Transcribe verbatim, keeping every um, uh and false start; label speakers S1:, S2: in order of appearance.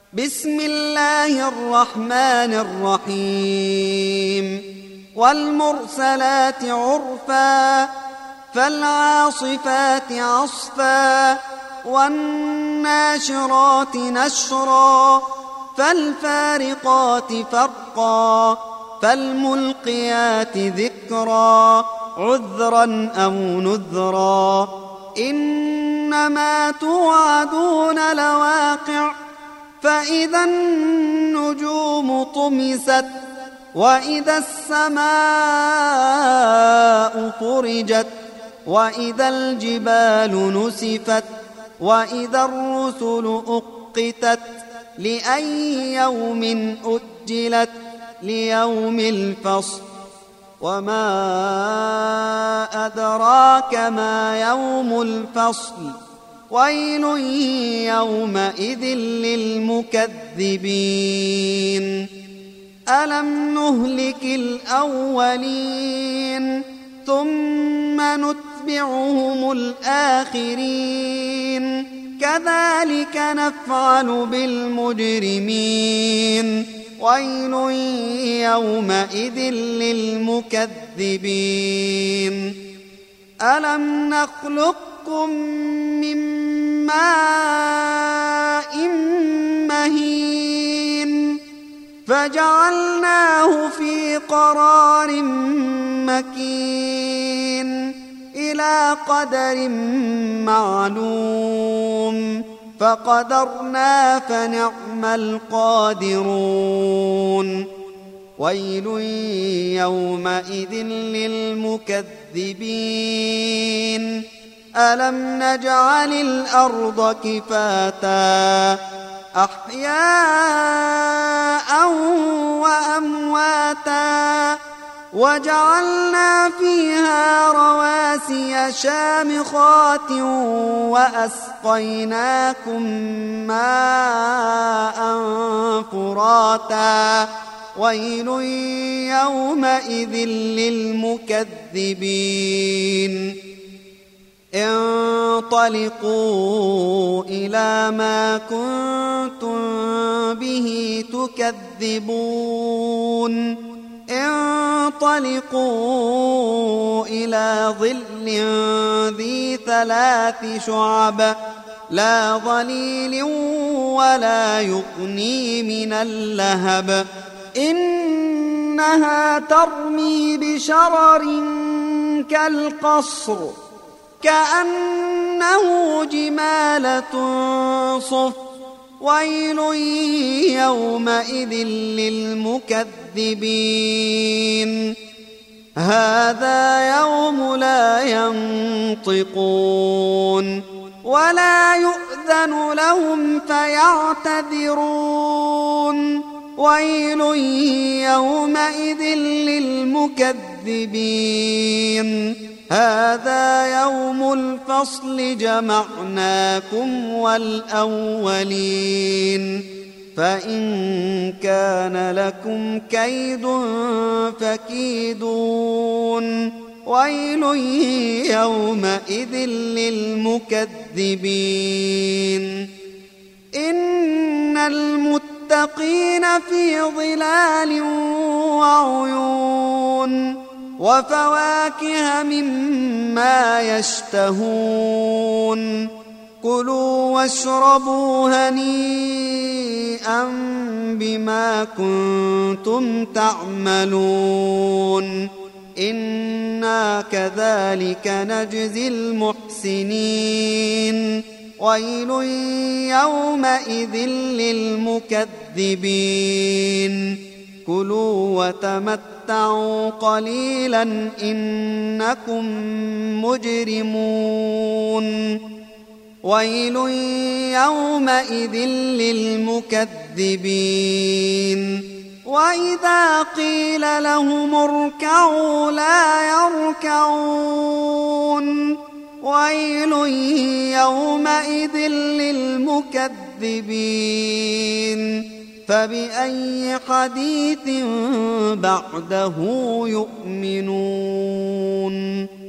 S1: بسم الله الرحمن الرحيم والمرسلات عرفا فالعاصفات عصفا والناشرات نشرا فالفارقات فرقا فالملقيات ذكرا عذرا أو نذرا إنما توعدون لواقع فإذا النجوم طمست وإذا السماء فرجت وإذا الجبال نسفت وإذا الرسل أقتت لأي يوم أجلت ليوم الفصل وما أدراك ما يوم الفصل ويل يومئذ للمكذبين ألم نهلك الأولين ثم نتبعهم الآخرين كذلك نفعل بالمجرمين ويل يومئذ للمكذبين ألم نخلقكم من ماء مهين فجعلناه في قرار مكين إلى قدر معلوم فقدرنا فنعم القادرون ويل يومئذ للمكذبين ألم نجعل الأرض كفاتا أحياء وأمواتا وجعلنا فيها رواسي شامخات وأسقيناكم ماء فراتا ويل يومئذ للمكذبين انطلقوا إلى ما كنتم به تكذبون انطلقوا إلى ظل ذي ثلاث شعب لا ظليل ولا يغني من اللهب إنها ترمي بشرر كالقصر كأنه جمالة صفر ويل يومئذ للمكذبين هذا يوم لا ينطقون ولا يؤذن لهم فيعتذرون ويل يومئذ للمكذبين هذا يوم الفصل جمعناكم والأولين فإن كان لكم كيد فكيدون ويل يومئذ للمكذبين إن المتقين في ظلال وعيون وفواكه مما يشتهون كلوا واشربوا هنيئا بما كنتم تعملون إنا كذلك نجزي المحسنين ويل يومئذ للمكذبين كلوا وتمتعوا قليلا إنكم مجرمون ويل يومئذ للمكذبين وإذا قيل لهم اركعوا لا يركعون ويل يومئذ للمكذبين فبأي حديث بعده يؤمنون